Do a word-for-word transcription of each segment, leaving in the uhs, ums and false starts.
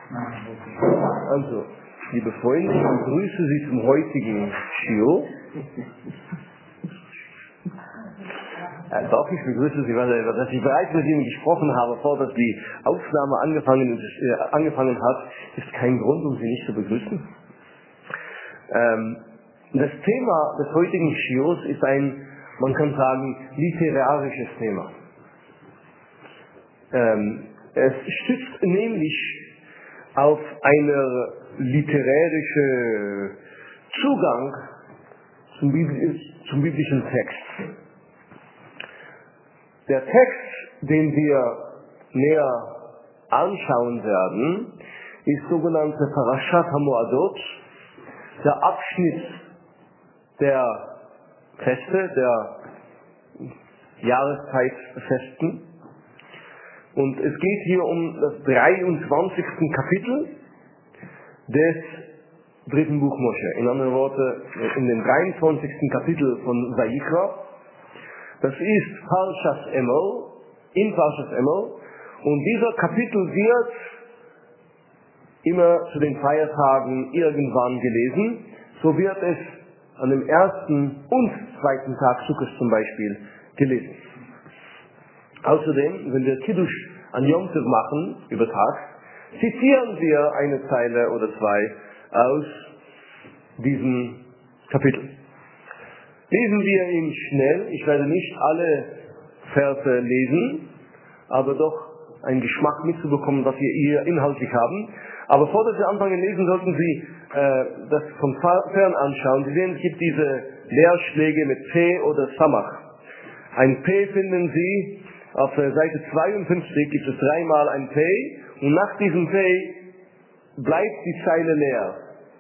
Also, liebe Freunde, ich begrüße Sie zum heutigen Shiur. Äh, doch, ich begrüße Sie, weil, dass ich bereits mit Ihnen gesprochen habe, bevor dass die Aufnahme angefangen, äh, angefangen hat, ist kein Grund, um Sie nicht zu begrüßen. Ähm, das Thema des heutigen Shiurs ist ein, man kann sagen, literarisches Thema. Ähm, es stützt nämlich auf einen literarischen Zugang zum, Bibli zum biblischen Text. Der Text, den wir näher anschauen werden, ist sogenannte Parashat HaMoadot, der Abschnitt der Feste, der Jahreszeitfesten. Und es geht hier um das dreiundzwanzigste Kapitel des dritten Buch Mosche. In anderen Worten, in dem dreiundzwanzigsten Kapitel von Vayikra. Das ist Parshas Emor, in Parshas Emor. Und dieser Kapitel wird immer zu den Feiertagen irgendwann gelesen. So wird es an dem ersten und zweiten Tag Sukkot zum Beispiel gelesen. Außerdem, wenn wir Kiddush an Yom Tov machen, über Tag, zitieren wir eine Zeile oder zwei aus diesem Kapitel. Lesen wir ihn schnell. Ich werde nicht alle Verse lesen, aber doch einen Geschmack mitzubekommen, was wir hier inhaltlich haben. Aber bevor dass wir anfangen lesen, sollten Sie äh, das von fern anschauen. Sie sehen, es gibt diese Leerschläge mit P oder Samach. Ein P finden Sie auf der Seite zweiundfünfzig, gibt es dreimal ein P, und nach diesem P bleibt die Zeile leer.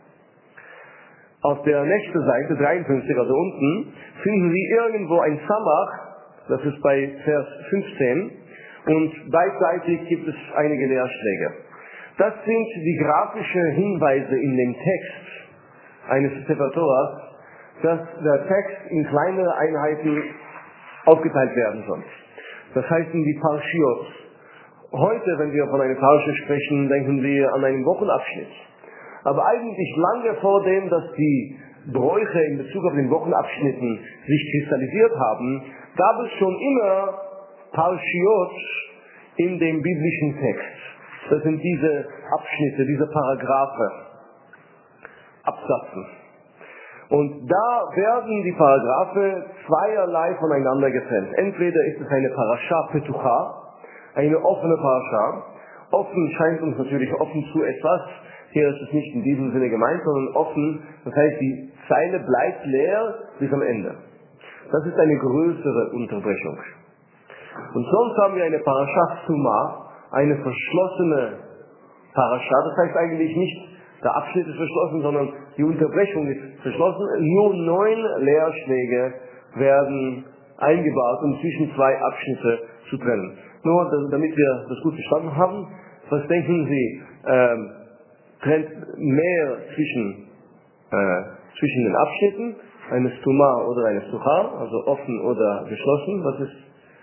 Auf der nächsten Seite, dreiundfünfzig, also unten, finden Sie irgendwo ein Samach, das ist bei Vers fünfzehn, und beidseitig gibt es einige Leerschläge. Das sind die grafischen Hinweise in dem Text eines Sefer Torah, dass der Text in kleinere Einheiten aufgeteilt werden soll. Das heißt in die Parshiot. Heute, wenn wir von einer Parsche sprechen, denken wir an einen Wochenabschnitt. Aber eigentlich lange vor dem, dass die Bräuche in Bezug auf den Wochenabschnitten sich kristallisiert haben, gab es schon immer Parshiot in dem biblischen Text. Das sind diese Abschnitte, diese Paragraphe, Absatzen. Und da werden die Paragraphe zweierlei voneinander getrennt. Entweder ist es eine Parasha Petucha, eine offene Parasha. Offen scheint uns natürlich offen zu etwas. Hier ist es nicht in diesem Sinne gemeint, sondern offen. Das heißt, die Zeile bleibt leer bis am Ende. Das ist eine größere Unterbrechung. Und sonst haben wir eine Parasha Suma, eine verschlossene Parasha. Das heißt eigentlich nicht, der Abschnitt ist verschlossen, sondern die Unterbrechung ist verschlossen. Nur neun Leerschläge werden eingebaut, um zwischen zwei Abschnitte zu trennen. Nur, damit wir das gut verstanden haben, was denken Sie, äh, trennt mehr zwischen, äh, zwischen den Abschnitten, eine Stuma oder eine Stucha, also offen oder geschlossen? Was ist,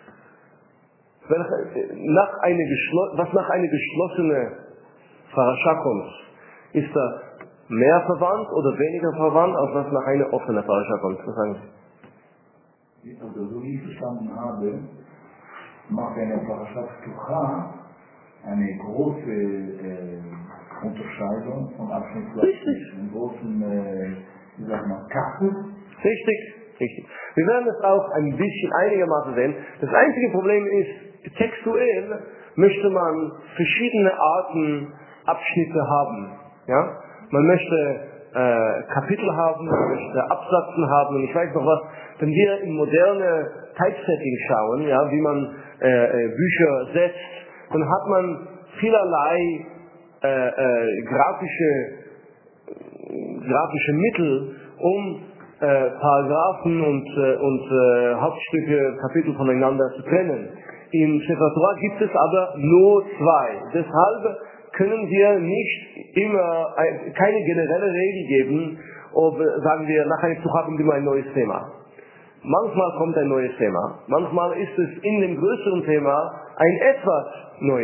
wenn, nach eine was nach einer geschlossenen Parasha kommt? Ist das mehr verwandt oder weniger verwandt, als was nach einer offenen Parasha kommt? Was sagen Sie? Also, so wie ich verstanden habe, macht eine Parashat Tucha eine große äh, Unterscheidung von Abschnitt Richtig. einen großen, äh, wie sagt man, Kappel. Richtig, richtig. Wir werden es auch ein bisschen einigermaßen sehen. Das einzige Problem ist, textuell möchte man verschiedene Arten Abschnitte haben. Ja? Man möchte äh, Kapitel haben, man möchte Absatzen haben und ich weiß noch was, wenn wir in moderne Typesetting schauen, ja, wie man äh, äh, Bücher setzt, dann hat man vielerlei äh, äh, grafische, grafische Mittel, um äh, Paragraphen und, äh, und äh, Hauptstücke, Kapitel voneinander zu trennen. Im Sefer Torah gibt es aber nur zwei. Deshalb können wir nicht immer ein, keine generelle Regel geben, ob, sagen wir, nach einem Zug haben wir ein neues Thema. Manchmal kommt ein neues Thema. Manchmal ist es in dem größeren Thema ein etwas neues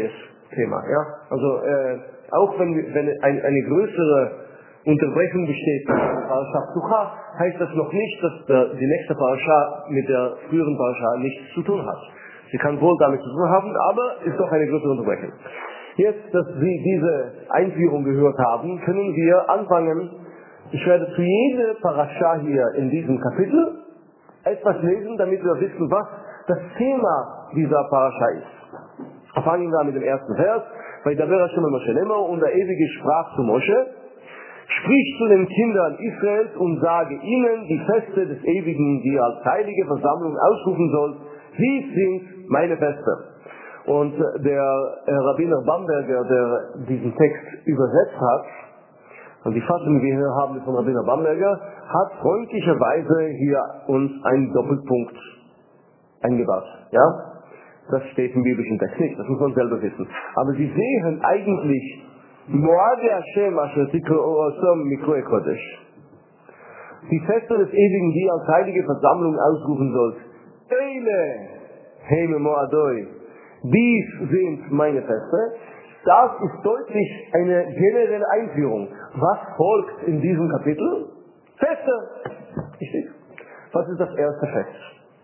Thema. Ja? Also äh, auch wenn, wenn ein, eine größere Unterbrechung besteht bei der Parasha Ptucha, heißt das noch nicht, dass der, die nächste Parasha mit der früheren Parasha nichts zu tun hat. Sie kann wohl damit zu tun haben, aber ist doch eine größere Unterbrechung. Jetzt, dass Sie diese Einführung gehört haben, können wir anfangen. Ich werde zu jeder Parasha hier in diesem Kapitel etwas lesen, damit wir wissen, was das Thema dieser Parasha ist. Fangen wir an mit dem ersten Vers. Vaydaber Hashem el Moshe Lemor, und der Ewige sprach zu Moshe: Sprich zu den Kindern Israels und sage ihnen die Feste des Ewigen, die ihr als heilige Versammlung ausrufen sollt. Dies sind meine Feste. Und der Rabbiner Bamberger, der diesen Text übersetzt hat, und die Fassung, die wir hier haben von Rabbiner Bamberger, hat freundlicherweise hier uns einen Doppelpunkt eingebaut. Ja? Das steht im biblischen Text nicht, das muss man selber wissen. Aber Sie sehen eigentlich Moade Hashem asher tikro'osam mikroe kodesh. Die Feste des Ewigen, die als heilige Versammlung ausrufen sollt. Eile heime Moadoi. Dies sind meine Feste. Das ist deutlich eine generelle Einführung. Was folgt in diesem Kapitel? Feste. Richtig. Was ist das erste Fest?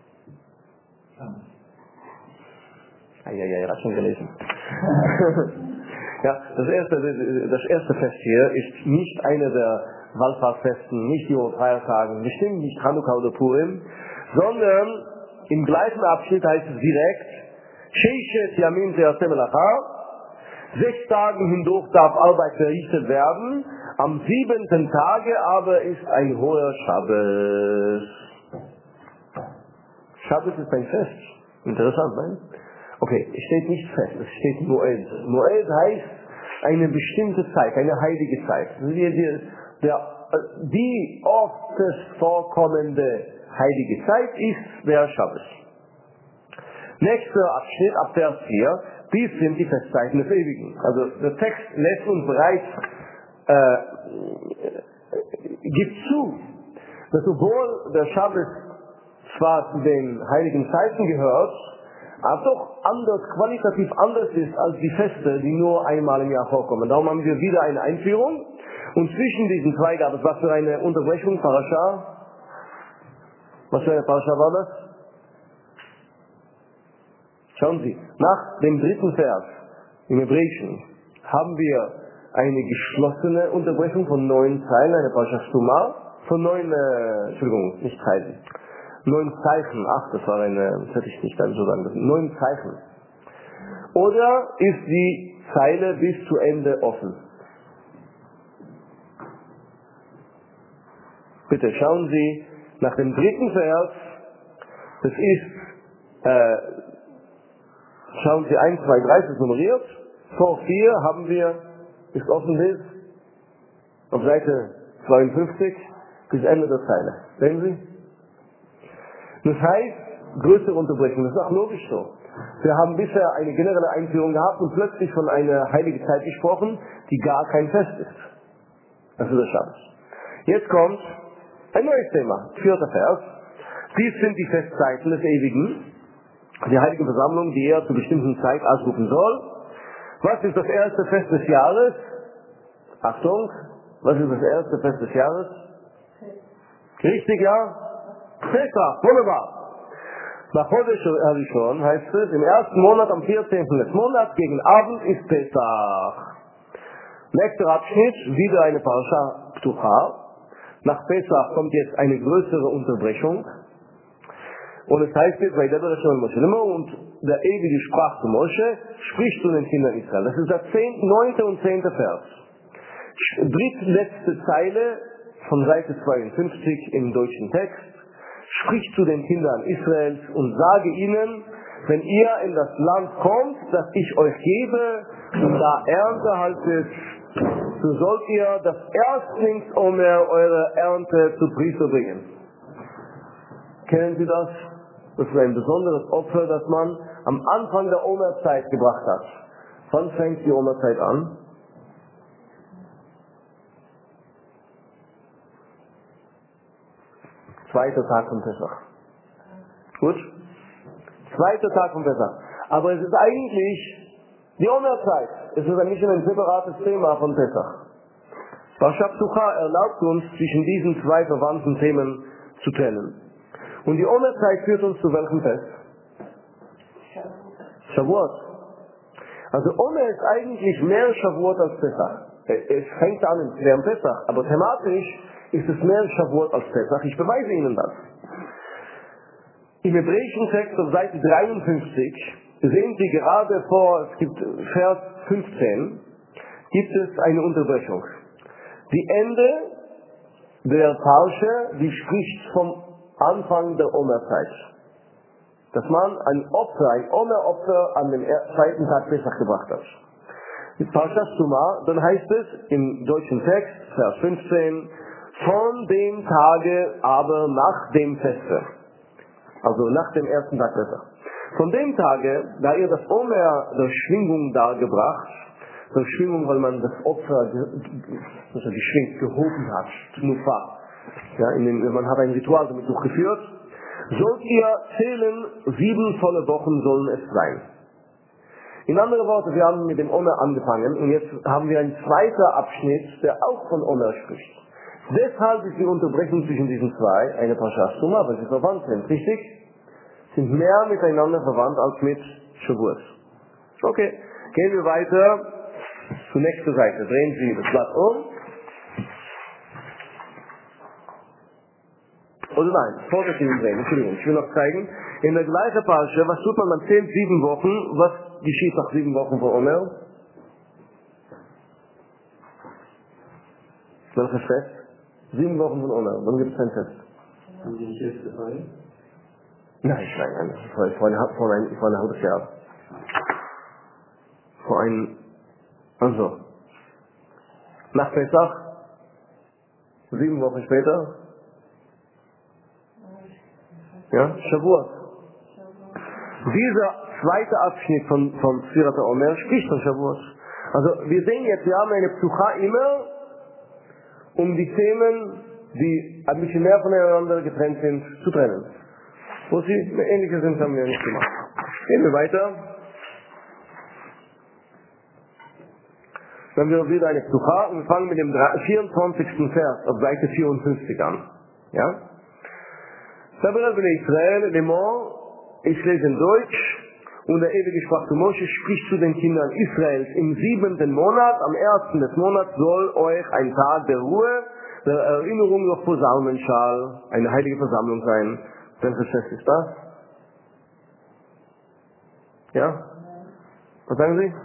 Ah, ja, ja, ja, hat schon gelesen. Ja, das erste, das erste Fest hier ist nicht eine der Wallfahrtsfesten, nicht die Feiertagen, bestimmt nicht Chanukka oder Purim, sondern im gleichen Abschnitt heißt es direkt, Sheishet Yamin Te'aseh Melacha, sechs Tage hindurch darf Arbeit verrichtet werden, am siebenten Tage aber ist ein hoher Schabbos. Schabbos ist ein Fest. Interessant, nein? Okay, es steht nicht fest, es steht Moed. Moed heißt eine bestimmte Zeit, eine heilige Zeit. Die, die, der, die oftest vorkommende heilige Zeit ist der Schabbos. Nächster Abschnitt, ab Vers vier, dies sind die Festzeiten des Ewigen. Also der Text lässt uns bereits, äh, gibt zu, dass obwohl der Schabbos zwar zu den heiligen Zeiten gehört, aber doch anders, qualitativ anders ist als die Feste, die nur einmal im Jahr vorkommen. Darum haben wir wieder eine Einführung. Und zwischen diesen zwei gab es was für eine Unterbrechung, Parasha? Was für eine Parasha war das? Schauen Sie, nach dem dritten Vers im Hebräischen haben wir eine geschlossene Unterbrechung von neun Zeilen, eine Parasha Stuma, von neun, äh, Entschuldigung, nicht Zeilen. Neun Zeichen, ach, das war eine, das hätte ich nicht so sagen müssen, neun Zeichen. Oder ist die Zeile bis zu Ende offen? Bitte schauen Sie nach dem dritten Vers, das ist, äh, schauen Sie eins, zwei, drei, das ist nummeriert, vor vier haben wir, ist offen bis, auf Seite zweiundfünfzig, bis Ende der Zeile. Sehen Sie? Das heißt, größere Unterbrechung, das ist auch logisch so. Wir haben bisher eine generelle Einführung gehabt und plötzlich von einer heiligen Zeit gesprochen, die gar kein Fest ist. Das ist der Schabbos. Jetzt kommt ein neues Thema, vierter Vers. Dies sind die Festzeiten des Ewigen, die heilige Versammlung, die er zur bestimmten Zeit ausrufen soll. Was ist das erste Fest des Jahres? Achtung, was ist das erste Fest des Jahres? Richtig, ja? Pesach, wunderbar. Nach Chodesh Harishon heißt es, im ersten Monat, am vierzehnten des Monats, gegen Abend ist Pesach. Nächster Abschnitt, wieder eine Parasha Ptucha. Nach Pesach kommt jetzt eine größere Unterbrechung. Und es heißt jetzt, bei Deborah Hashem Moshe Lemor, und der Ewige sprach zu Moshe, sprich zu den Kindern Israel. Das ist der zehnte, neunte und zehnte Vers. Drittletzte Zeile von Seite zweiundfünfzig im deutschen Text. Sprich zu den Kindern Israels und sage ihnen, wenn ihr in das Land kommt, das ich euch gebe, und da Ernte haltet, so sollt ihr das Erstlingsomer eure Ernte zu Priester bringen. Kennen Sie das? Das ist ein besonderes Opfer, das man am Anfang der Omerzeit gebracht hat. Wann fängt die Omerzeit an? Zweiter Tag von Pesach. Gut? Zweiter Tag von Pesach. Aber es ist eigentlich Die Omerzeit, es ist ein bisschen ein separates Thema von Pesach. Parashat Ptucha erlaubt uns, zwischen diesen zwei verwandten Themen zu trennen. Und die Omerzeit führt uns zu welchem Fest? Shavuot. Also Omer ist eigentlich mehr Shavuot als Pesach. Es fängt an während Pesach, aber thematisch ist es mehr Shavuot als Pesach. Ich beweise Ihnen das. Im hebräischen Text auf Seite dreiundfünfzig sehen Sie gerade vor, es gibt Vers fünfzehn, gibt es eine Unterbrechung. Die Ende der Parsche, die spricht vom Anfang der Omerzeit. Dass man ein Opfer, ein Omeropfer an dem zweiten Tag Pesach gebracht hat. Die Parashat Tumah, dann heißt es im deutschen Text, Vers fünfzehn, von dem Tage aber nach dem Feste. Also nach dem ersten Tag Pesach. Von dem Tage, da ihr das Omer der Schwingung dargebracht, der Schwingung, weil man das Opfer also geschwingt, gehoben hat, Tnufa. Ja, in den, man hat ein Ritual damit durchgeführt. Sollt ihr zählen, sieben volle Wochen sollen es sein. In anderen Worten, wir haben mit dem Omer angefangen und jetzt haben wir einen zweiten Abschnitt, der auch von Omer spricht. Deshalb ist die Unterbrechung zwischen diesen zwei eine Parashat Tumah, weil sie verwandt sind, richtig? Sind mehr miteinander verwandt als mit Shavuot. Okay, gehen wir weiter zur nächsten Seite. Drehen Sie das Blatt um. Oder nein, vorwärts drehen, Entschuldigung, ich will noch zeigen. In der gleichen Parasche, was tut man, man zählt sieben Wochen, was geschieht nach sieben Wochen vor Omer? Welches Fest? Sieben Wochen von Omer, wann gibt es ein Fest? Haben Sie nicht jetzt gefallen? Nein, nein, nein, vor, vor, ein, vor, ein, vor ein halbes Jahr. Vor ein, also, nach Pesach, sieben Wochen später, ja, Shavuot. Dieser zweite Abschnitt von, von Sfirat HaOmer spricht von Shavuot. Also, wir sehen jetzt, wir haben eine Ptucha immer, um die Themen, die ein bisschen mehr voneinander getrennt sind, zu trennen. Wo sie ähnliche sind, haben wir nicht gemacht. Gehen wir weiter. Dann haben wir wieder eine Ptucha und wir fangen mit dem vierundzwanzigsten Vers auf Seite vierundfünfzig an. Ja? Sabra ben Israel, Le Mans, ich lese in Deutsch, und der ewige sprach zu Moshe, spricht zu den Kindern Israels, im siebenten Monat, am ersten des Monats, soll euch ein Tag der Ruhe, der Erinnerung durch Posaunenschall, eine heilige Versammlung sein. Welches Fest ist das? Ja? Was sagen Sie?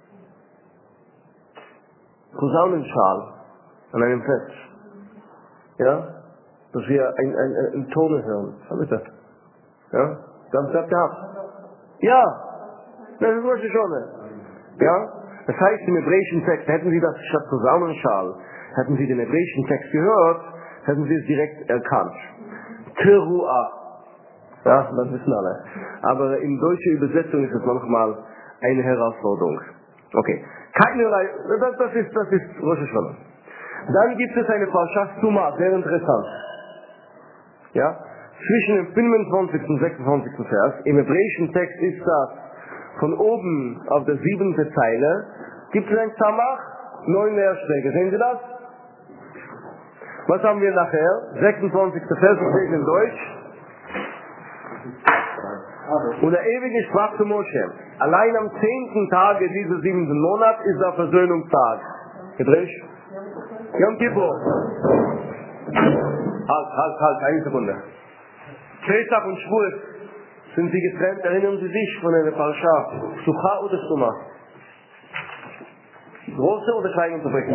Posaunenschall an einem Fest. Ja? Dass wir ein, ein, ein, ein Tone hören. Was ist das? Ja? Sie haben es gerade gehabt. Ja! Das ist Rosh Hashanah. Ja? Das heißt, im hebräischen Text, hätten Sie das statt Posaunenschall, hätten Sie den hebräischen Text gehört, hätten Sie es direkt erkannt. Teruah. Ja, das wissen alle. Aber in deutscher Übersetzung ist es manchmal eine Herausforderung. Okay. Keinerlei, das, das ist, das ist Rosh Hashanah. Dann gibt es eine Parashat Tumah, sehr interessant. Ja? Zwischen dem fünfundzwanzigsten und sechsundzwanzigsten Vers, im hebräischen Text ist das von oben auf der siebten Zeile, gibt es ein Tzamach, neun Leerschläge. Sehen Sie das? Was haben wir nachher? sechsundzwanzigster Vers, ich lese in Deutsch. Und der Ewige sprach zu Moshe, allein am zehnten Tage dieses siebenten Monats ist der Versöhnungstag. Gedreht? Yom Kippur. Halt, halt, halt, eine Sekunde. Pesach und Shavuot, sind sie getrennt? Erinnern Sie sich von einer Parasha? Ptucha oder Tumah? Große oder kleine Unterbrechung?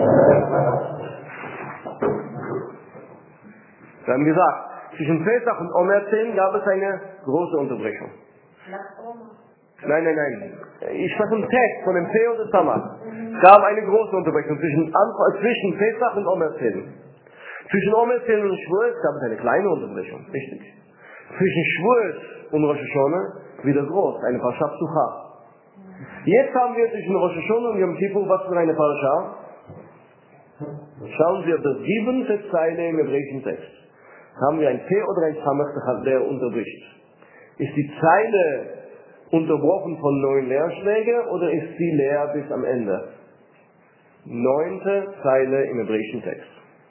Wir haben gesagt, zwischen Pesach und Omer zehn gab es eine große Unterbrechung. Nein, nein, nein. Ich spreche im Text von dem P oder Tzamach. Es gab eine große Unterbrechung zwischen, zwischen Pesach und Omer zehn. Zwischen Omer zehn und Shavuot gab es eine kleine Unterbrechung. Richtig. Zwischen Shavuot und Rosh Hashanah wieder groß, eine Parashat Ptucha. Jetzt haben wir zwischen Rosh Hashanah und Yom Kippur was für eine Parasha? Schauen Sie auf das siebente Zeile im hebräischen Text. Haben wir ein P oder ein Tzamach, der unterbricht. Ist die Zeile unterbrochen von neun Leerschlägen oder ist sie leer bis am Ende? Neunte Zeile im hebräischen Text.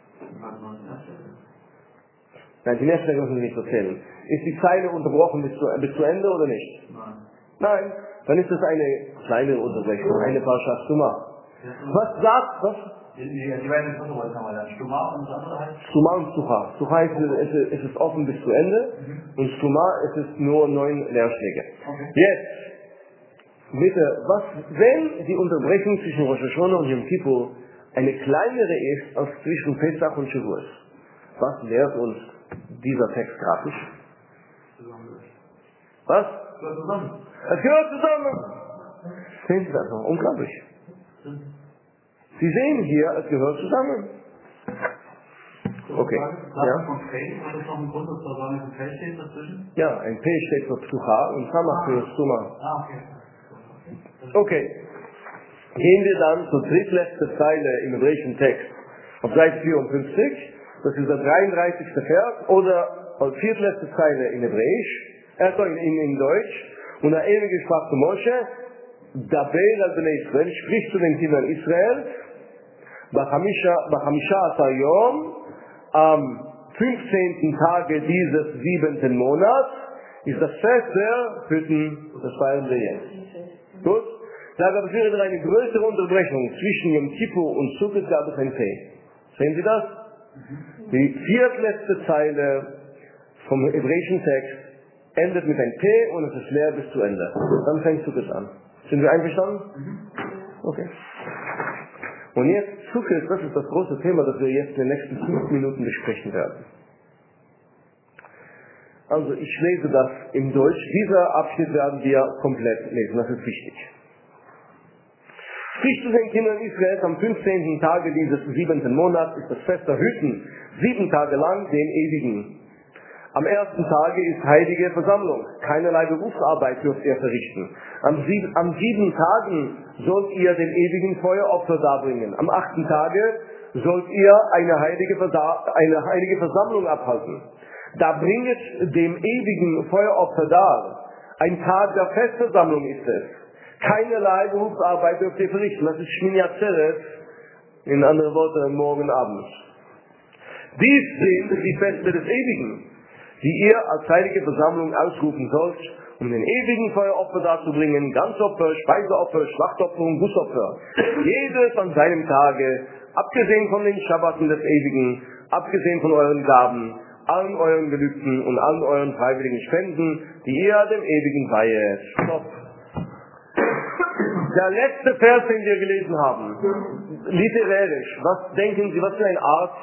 Nein, die Leerschläge müssen Sie nicht erzählen. Ist die Zeile unterbrochen bis zu, bis zu Ende oder nicht? Nein. Nein, dann ist es eine kleine Unterbrechung, eine Parashat Stuma. Was sagt, was? Die, die, die beiden Fotoworte haben wir dann. Stuma und das andere heißt? Stuma und Sucha. Sucha heißt, es ist, es ist offen bis zu Ende Mhm. und Stuma, es ist nur neun Leerschläge. Okay. Jetzt, bitte, was, wenn die Unterbrechung zwischen Rosh Hashanah und Yom Kippur eine kleinere ist als zwischen Pesach und Shavuot, was lehrt uns dieser Text grafisch? Zusammengehört. Was? Gehört zusammen. Es gehört zusammen! Sehen Sie das noch? Unglaublich. Sie sehen hier, es gehört zusammen. Okay. Ja. Ja? Von Feld, war das noch ein Grund, dass da so ein Feld steht dazwischen? Ja, ein P steht für Psucha und Samach für Stuma. Ah, okay. Okay. Gehen wir dann zur drittletzten Zeile im hebräischen Text. Auf Seite vierundfünfzig, das ist der dreiunddreißigste Vers, oder als viertletzte Zeile in Hebräisch, äh, sorry, in, in Deutsch, und der ewige sprach zu Mosche, Daber al Bnei Israel, sprich zu den Kindern Israel, Bachamisha Asar Yom, am fünfzehnten Tage dieses siebenten Monats, ist das Fest der Hütten, das feiern wir jetzt. Gut? Da gab es wieder eine größere Unterbrechung zwischen Yom Kippur und Sukkot, gab es ein P. Sehen Sie das? Die viertletzte Zeile vom hebräischen Text endet mit einem P und es ist leer bis zu Ende. Dann fängt Sukkot an. Sind wir einverstanden? Okay. Und jetzt Sukkot, das ist das große Thema, das wir jetzt in den nächsten fünf Minuten besprechen werden. Also ich lese das im Deutsch. Dieser Abschnitt werden wir komplett lesen, das ist wichtig. Sprich zu den Kindern Israels am fünfzehnten Tage dieses siebenten Monats ist das Fest der Hütten, sieben Tage lang den Ewigen. Am ersten Tage ist heilige Versammlung, keinerlei Berufsarbeit dürft ihr verrichten. Am, sieb am sieben Tagen sollt ihr dem ewigen Feueropfer darbringen. Am achten Tage sollt ihr eine heilige, eine heilige Versammlung abhalten. Da bringet dem ewigen Feueropfer dar. Ein Tag der Festversammlung ist es. Keinerlei Berufsarbeit dürft ihr verrichten. Das ist Shmini Atzeret, in anderen Worten, morgen Abend. Dies sind die Feste des Ewigen, die ihr als heilige Versammlung ausrufen sollt, um den ewigen Feueropfer darzubringen, Ganzopfer, Speiseopfer, Schlachtopfer und Gussopfer. Jedes an seinem Tage, abgesehen von den Schabbaten des Ewigen, abgesehen von euren Gaben, allen euren Gelübden und allen euren freiwilligen Spenden, die ihr dem Ewigen weihet. Stopp. Der letzte Vers, den wir gelesen haben, literarisch, was denken Sie, was für eine Art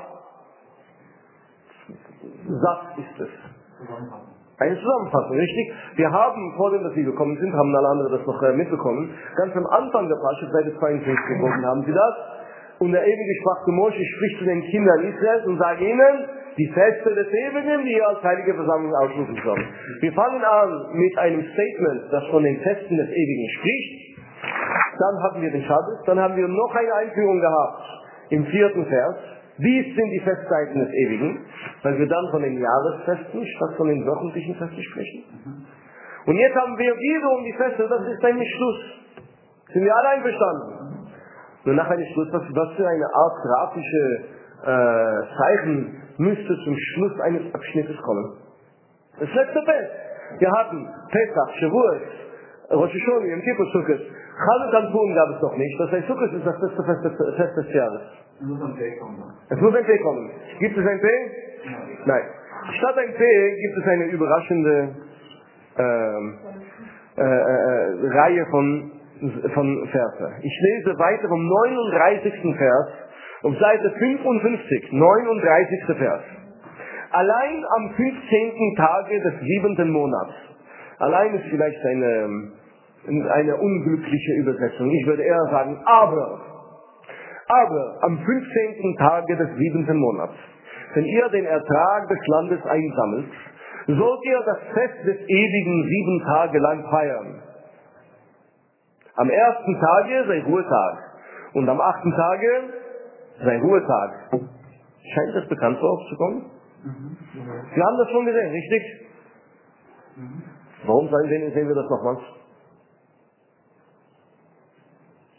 Satz ist es? Eine Zusammenfassung, richtig? Wir haben, vor dem, dass Sie gekommen sind, haben alle anderen das noch äh, mitbekommen, ganz am Anfang der Parashat, Seite zweiundfünfzig gekommen, haben Sie das? Und der Ewige sprach zu Mosche, spricht zu den Kindern Israels und sagt ihnen, die Feste des Ewigen, die ihr als heilige Versammlung ausrufen sollt. Wir fangen an mit einem Statement, das von den Festen des Ewigen spricht. Dann hatten wir den Schabbat, dann haben wir noch eine Einführung gehabt im vierten Vers. Dies sind die Festzeiten des Ewigen, weil wir dann von den Jahresfesten statt von den wöchentlichen Festen sprechen. Und jetzt haben wir wiederum die Feste, das ist ein Schluss. Sind wir alle einverstanden? Nur nach einem Schluss, was, was für eine Art grafische äh, Zeichen müsste zum Schluss eines Abschnittes kommen? Das letzte Fest. Wir hatten Pesach, Shavuot, Rosh Hashanah, Yom Kippur, Sukkot. Chanukah und Purim gab es noch nicht. Das heißt, Sukkot ist das letzte Fest des, Fest des Jahres. Es muss ein P kommen. Es muss ein P kommen. Gibt es ein P? Nein. Nein. Statt ein P gibt es eine überraschende ähm, äh, äh, Reihe von, von Verse. Ich lese weiter vom neununddreißigsten Vers auf Seite fünfundfünfzig. neununddreißigster Vers. Allein am fünfzehnten Tage des siebenten Monats. Allein ist vielleicht eine, eine unglückliche Übersetzung. Ich würde eher sagen, aber. Aber am fünfzehnten Tage des siebenten Monats, wenn ihr den Ertrag des Landes einsammelt, sollt ihr das Fest des Ewigen sieben Tage lang feiern. Am ersten Tage sei Ruhetag und am achten Tage sei Ruhetag. Scheint das bekannt vorzukommen? Mhm. Wir haben das schon gesehen, richtig? Mhm. Warum sehen wir das nochmals?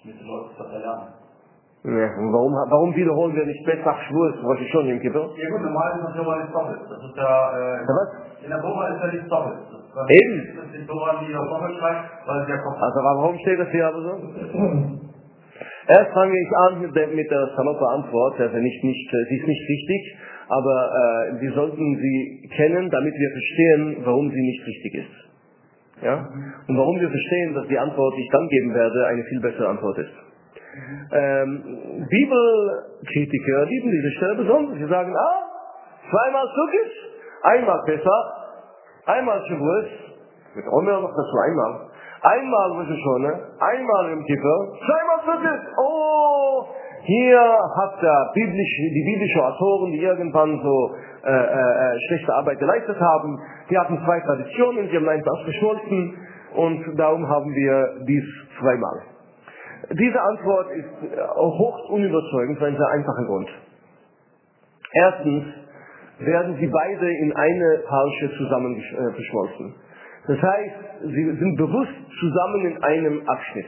mit den Leuten zu erlernen. Ja, und warum, warum wiederholen wir nicht Pesach, Shavuos, was ich schon im Kippur? Ja gut, normal ist das ja mal nicht doppelt. Das ist ja, äh, Ja, was? in der Tora ist ja nicht doppelt. Das ist dann Eben. das ist die Tora, die auf doppelt schreibt, weil es ja kommt. Also warum steht das hier aber so? Erst fange ich an mit der, mit der Saloppe-Antwort, also nicht, nicht, sie ist nicht richtig, aber äh, wir sollten sie kennen, damit wir verstehen, warum sie nicht richtig ist. Ja? Und warum wir verstehen, dass die Antwort, die ich dann geben werde, eine viel bessere Antwort ist. Ähm, Bibelkritiker lieben diese Stelle besonders. Sie sagen, ah, zweimal Sukkot, einmal Pesach, einmal Shavuos, mit Omer noch dazu einmal, einmal Rosh Hashanah, einmal im Kippur, zweimal Sukkot. Oh, hier hat der biblische, die biblischen Autoren, die irgendwann so äh, äh, schlechte Arbeit geleistet haben, die hatten zwei Traditionen, die haben eins ausgeschmolzen und darum haben wir dies zweimal. Diese Antwort ist hoch unüberzeugend für einen sehr einfachen Grund. Erstens werden sie beide in eine Parsche zusammen verschmolzen. Das heißt, sie sind bewusst zusammen in einem Abschnitt.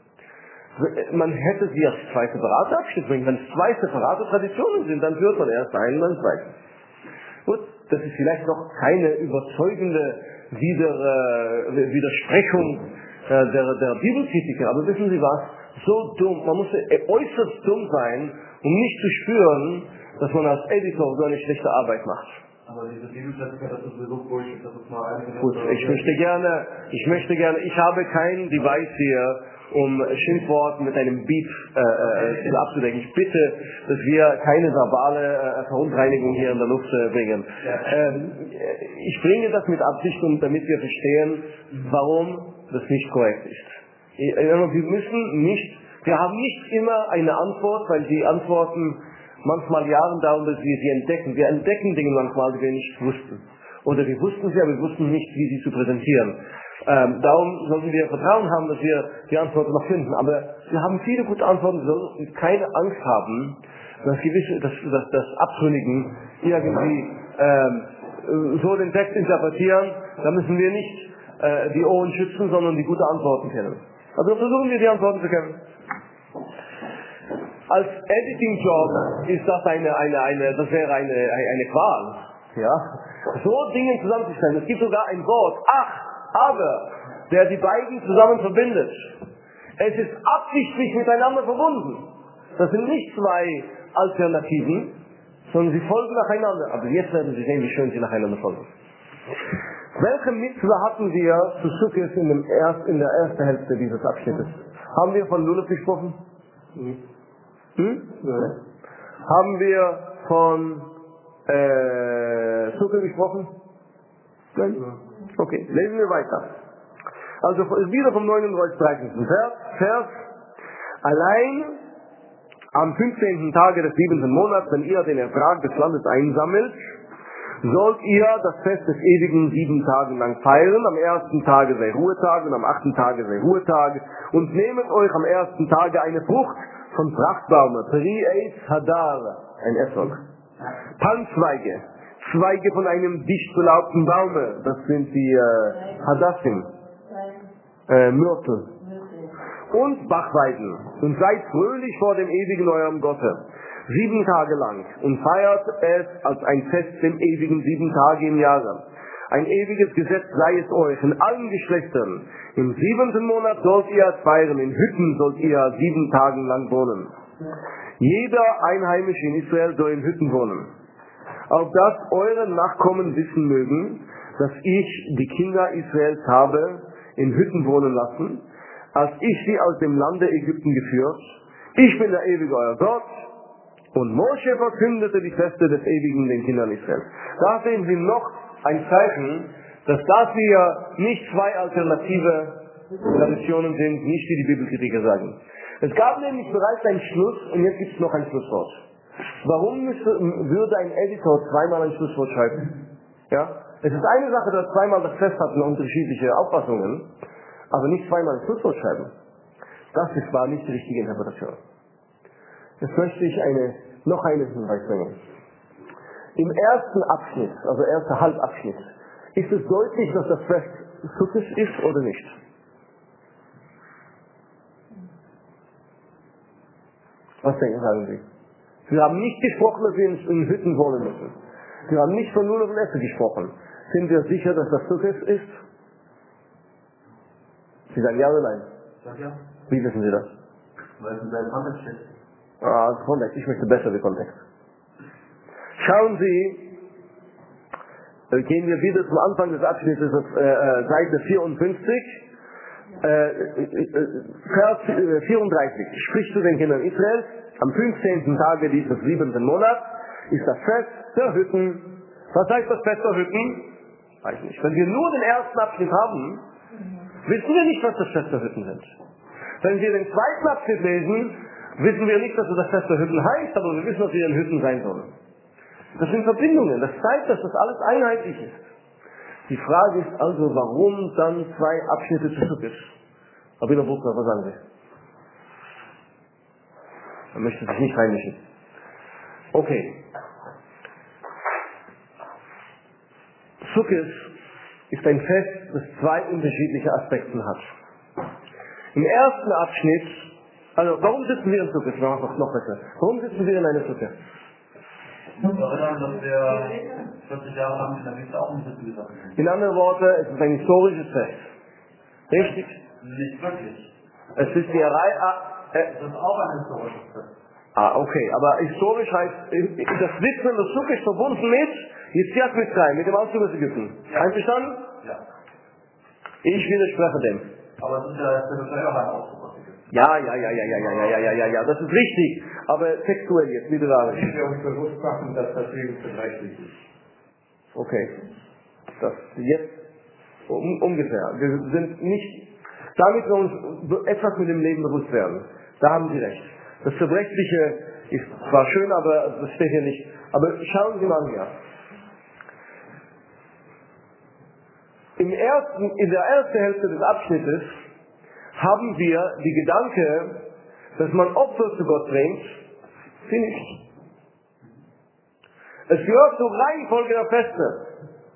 Man hätte sie als zwei separate Abschnitte bringen. Wenn es zwei separate Traditionen sind, dann führt man erst einen, dann zweiten. Gut, das ist vielleicht noch keine überzeugende Wider, äh, Widersprechung äh, der, der Bibelkritiker, aber wissen Sie was? So dumm, man muss äußerst dumm sein, um nicht zu spüren, dass man als Editor so eine schlechte Arbeit macht. Aber diese Bibelkritiker, das ist sowieso Bullshit, das ist mal eine Gut, ich möchte gerne, ich möchte gerne, ich habe kein Device hier, um Schimpfworten mit einem Beat äh, äh, abzudecken. Ich bitte, dass wir keine verbale äh, Verunreinigung hier in der Luft äh, bringen. Ähm, ich bringe das mit Absicht, um, damit wir verstehen, warum das nicht korrekt ist. Wir müssen nicht, wir haben nicht immer eine Antwort, weil die Antworten manchmal Jahre dauern, bis wir sie entdecken. Wir entdecken Dinge manchmal, die wir nicht wussten. Oder wir wussten sie, aber wir wussten nicht, wie sie zu präsentieren. Ähm, darum sollten wir Vertrauen haben, dass wir die Antworten noch finden. Aber wir haben viele gute Antworten, wir sollten keine Angst haben, dass gewisse, dass, dass, dass Abtrünnigen irgendwie ähm, so den Text interpretieren. Da müssen wir nicht äh, die Ohren schützen, sondern die gute Antworten kennen. Also versuchen wir die Antworten zu kennen. Als Editing-Job ist das eine, eine, eine, das wäre eine, eine Qual. Ja? So Dinge zusammenzustellen. Es gibt sogar ein Wort, ach, aber, der die beiden zusammen verbindet. Es ist absichtlich miteinander verbunden. Das sind nicht zwei Alternativen, sondern sie folgen nacheinander. Aber jetzt werden Sie sehen, wie schön sie nacheinander folgen. Welche Mitzvah hatten wir zu Sukkot in, dem erst, in der ersten Hälfte dieses Abschnittes? Haben wir von Lulav gesprochen? Hm? Hm? Ja. Haben wir von äh, Sukkot gesprochen? Nein? Okay, lesen wir weiter. Also wieder vom neununddreißigsten Vers, Vers. Allein am fünfzehnten Tage des siebenten Monats, wenn ihr den Ertrag des Landes einsammelt, sollt ihr das Fest des Ewigen sieben Tage lang feiern. Am ersten Tage sei Ruhetag und am achten Tage sei Ruhetag. Und nehmet euch am ersten Tage eine Frucht von Prachtbaume, Peri Eitz Hadar, ein Essig, Palmzweige, Zweige von einem dicht belaubten Baume, das sind die äh, Hadassim, äh, Myrtel, und Bachweiden. Und seid fröhlich vor dem ewigen eurem Gotte, sieben Tage lang, und feiert es als ein Fest dem ewigen sieben Tage im Jahre. Ein ewiges Gesetz sei es euch in allen Geschlechtern. Im siebenten Monat sollt ihr es feiern, in Hütten sollt ihr sieben Tage lang wohnen. Jeder Einheimische in Israel soll in Hütten wohnen. Auf dass eure Nachkommen wissen mögen, dass ich die Kinder Israels habe in Hütten wohnen lassen, als ich sie aus dem Lande Ägypten geführt. Ich bin der ewige euer Gott. Und Mosche verkündete die Feste des Ewigen den Kindern Israels. Da sehen Sie noch ein Zeichen, dass das hier nicht zwei alternative Traditionen sind, nicht wie die Bibelkritiker sagen. Es gab nämlich bereits einen Schluss und jetzt gibt es noch ein Schlusswort. Warum müsste, würde ein Editor zweimal ein Schlusswort schreiben? Ja? Es ist eine Sache, dass zweimal das Fest hatten unterschiedliche Auffassungen, aber nicht zweimal ein Schlusswort schreiben. Das ist, war nicht die richtige Interpretation. Jetzt möchte ich eine, noch einen Hinweis bringen. Im ersten Abschnitt, also erster Halbabschnitt, ist es deutlich, dass das Fest Sukkot ist oder nicht? Was denken, sagen Sie? Wir haben nicht gesprochen, dass wir in Hütten wohnen müssen. Wir haben nicht von Nudeln und Essen gesprochen. Sind wir sicher, dass das Sukkot ist? Sie sagen ja oder nein? Sag ja. Wie wissen Sie das? Weil es in seinem Kontext steht. Ah, Kontext. Ich möchte bessere Kontext. Schauen Sie, äh, gehen wir wieder zum Anfang des Abschnittes auf äh, äh, Seite vierundfünfzig, äh, äh, Vers äh, vierunddreißig. Sprich zu den Kindern Israels, am fünfzehnten Tage dieses siebenten Monats ist das Fest der Hütten. Was heißt das Fest der Hütten? Weiß nicht. Wenn wir nur den ersten Abschnitt haben, wissen wir nicht, was das Fest der Hütten sind. Wenn wir den zweiten Abschnitt lesen, wissen wir nicht, dass es das Fest der Hütten heißt, aber wir wissen, dass wir in Hütten sein sollen. Das sind Verbindungen. Das zeigt, dass das alles einheitlich ist. Die Frage ist also, warum dann zwei Abschnitte zu Sukkot? Rabbi Buchner, was sagen Sie? Er möchte sich nicht reinmischen. Okay. Sukkot ist ein Fest, das zwei unterschiedliche Aspekte hat. Im ersten Abschnitt, also warum sitzen wir in Sukkot? Noch, noch besser. Warum sitzen wir in einer Sukkot? Ich muss erinnern, dass wir vierzig Jahre lang in der Wüste auch nicht dazu gesagt haben. In anderen Worten, es ist ein historisches Fest. Richtig? Nicht wirklich. Es ist die Reihe. Ah, äh, Das ist auch ein historisches Fest. ah, okay. Aber historisch heißt, äh, das Sitzen der Sukkot ist verbunden mit Yetziat Mitzrayim, mit dem Auszug aus Ägypten. Ja. Einverstanden? Ja. Ich widerspreche dem. Aber es ist ja spirituell auch ein Ausdruck. Ja, ja, ja, ja, ja, ja, ja, ja, ja, ja, ja, das ist richtig. Aber textuell jetzt, literarisch. Ich will uns bewusst machen, dass das lebensberechtigt ist. Okay. Das jetzt um, ungefähr. Wir sind nicht, damit wir uns etwas mit dem Leben bewusst werden. Da haben Sie recht. Das Verbrechliche ist zwar schön, aber das steht hier nicht. Aber schauen Sie mal her. Im ersten, in der ersten Hälfte des Abschnittes haben wir die Gedanke, dass man Opfer zu Gott bringt, finished. Es gehört zur Reihenfolge der Feste.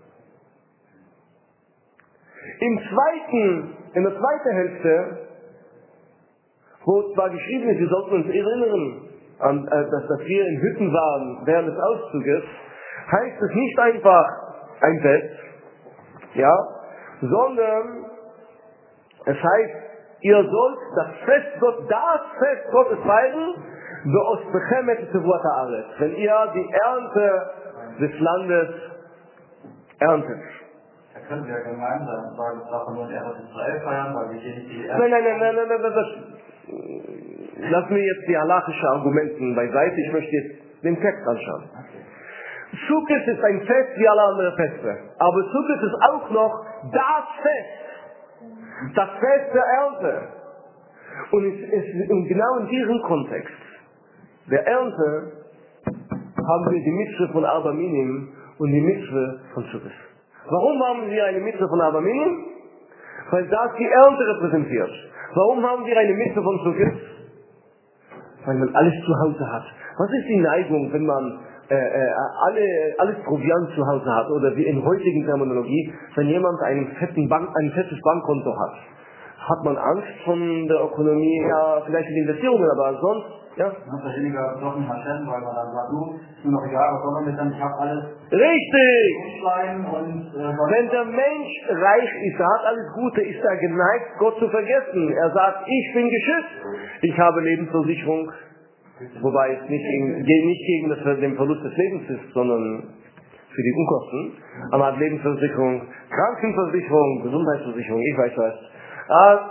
Im zweiten, in der zweiten Hälfte, wo zwar geschrieben ist, wir sollten uns erinnern, an, äh, dass, dass wir in Hütten waren während des Auszuges, heißt es nicht einfach ein Fest, ja, sondern es heißt, ihr sollt das Fest Gott, das Fest Gottes feiern, wenn ihr die Ernte des Landes erntet. Da können wir ja gemein sein und sagen, es darf nur in Eretz Israel feiern, weil wir hier nicht die Ernte. Nein, nein, nein, nein, nein, nein, nein, das, lass mir jetzt die halachischen Argumenten beiseite, ich möchte jetzt den Text anschauen. Okay. Sukkot ist ein Fest wie alle anderen Feste, aber Sukkot ist auch noch das Fest, das Fest der Ernte. Und es ist und genau in diesem Kontext der Ernte haben wir die Mitzvah von Arba Minim und die Mitzvah von Sukkot. Warum haben wir eine Mitzvah von Arba Minim? Weil das die Ernte repräsentiert. Warum haben wir eine Mitzvah von Sukkot? Weil man alles zu Hause hat. Was ist die Neigung, wenn man äh, äh, alle, alles Proviant zu Hause hat, oder wie in heutigen Terminologie, wenn jemand einen fetten Bank, ein fettes Bankkonto hat? Hat man Angst von der Ökonomie, ja, vielleicht die Investitionen, aber sonst, ja? Man hat weniger Glocken Hashem, weil man dann sagt, du, ist mir noch egal, was soll man mit dann, ich habe alles Richtig! umschleimen und äh, was Wenn der Mensch reich ist, er hat alles Gute, ist er geneigt, Gott zu vergessen. Er sagt, ich bin geschützt, ich habe Lebensversicherung, wobei es nicht, in, nicht gegen das, den Verlust des Lebens ist, sondern für die Unkosten. Aber er hat Lebensversicherung, Krankenversicherung, Gesundheitsversicherung, ich weiß was. Er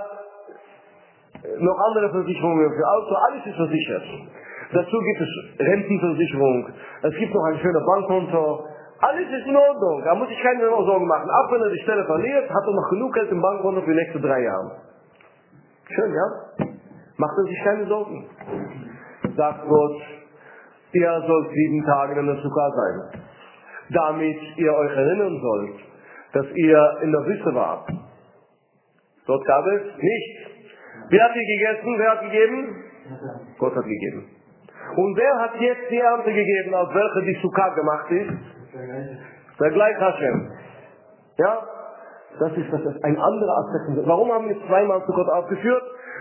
noch andere Versicherungen für Auto, alles ist versichert. Dazu gibt es Rentenversicherung, es gibt noch ein schönes Bankkonto, alles ist in Ordnung, da muss ich keine Sorgen machen. Auch wenn er die Stelle verliert, hat er noch genug Geld im Bankkonto für die nächsten drei Jahre. Schön, ja? Macht er sich keine Sorgen. Sagt Gott, ihr sollt sieben Tage in der Sukkah sein, damit ihr euch erinnern sollt, dass ihr in der Wüste wart. Dort gab es nichts. Wer hat die gegessen? Wer hat gegeben? Gott hat gegeben. Und wer hat jetzt die Ernte gegeben, aus welcher die Sukkah gemacht ist? Der gleiche Hashem. Ja? Das ist, das ist ein anderer Aspekt. Warum haben wir zweimal zu Gott aufgeführt?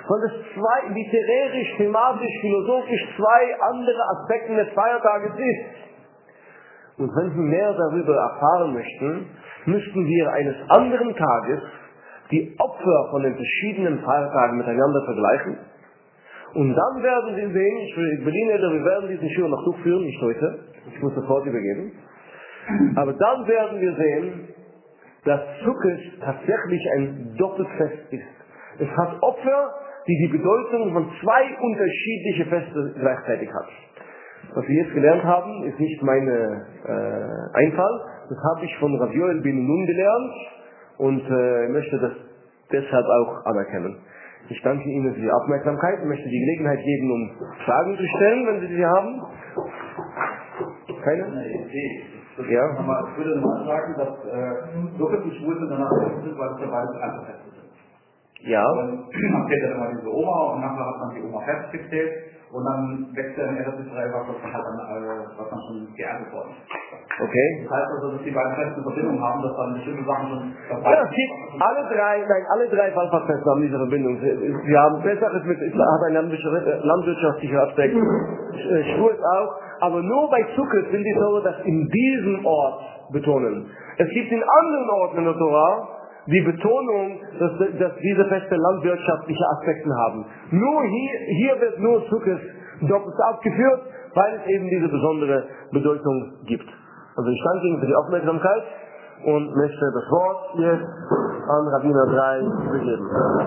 sondern es zwei, literarisch, thematisch, philosophisch zwei andere Aspekte des Feiertages ist. Und wenn Sie mehr darüber erfahren möchten, müssten wir eines anderen Tages die Opfer von den verschiedenen Feiertagen miteinander vergleichen. Und dann werden Sie sehen, ich bediene, wir werden diesen Schirr noch durchführen, nicht heute, ich muss sofort übergeben. Aber dann werden wir sehen, dass Sukkot tatsächlich ein Doppelfest ist. Es hat Opfer, die die Bedeutung von zwei unterschiedlichen Feste gleichzeitig hat. Was wir jetzt gelernt haben, ist nicht mein äh, Einfall. Das habe ich von Rav Yoel ben Nun gelernt und äh, möchte das deshalb auch anerkennen. Ich danke Ihnen für die Aufmerksamkeit und möchte die Gelegenheit geben, um Fragen zu stellen, wenn Sie sie haben. Keine? Ja. Ich würde mal sagen, dass äh, Sukkot und Schwul miteinander sind, weil es ja beides Einzelfeste sind. Ja. Und man kennt ja immer diese Oma und nachher hat man die Oma festgezählt und dann wächst ja in Eretz Israel was, was halt dann, äh, was dann schon geerntet worden ist. Okay. Das heißt also, dass die beiden Feste eine Verbindung haben, dass dann bestimmte Sachen schon dabei Ja, es gibt alle drei, nein, alle drei Fallfachfeste haben diese Verbindung. Sie, sie haben, Pesach ist mit, hat einen landwirtschaftlichen Aspekt, Schwur ist auch, aber nur bei Sukkot will die Torah das in diesem Ort betonen. Es gibt in anderen Orten in der Torah die Betonung, dass, dass diese Feste landwirtschaftliche Aspekte haben. Nur hier, hier wird nur Sukkot doppelt aufgeführt, weil es eben diese besondere Bedeutung gibt. Also ich danke Ihnen für die Aufmerksamkeit und möchte das Wort jetzt an Rabbiner drei übergeben.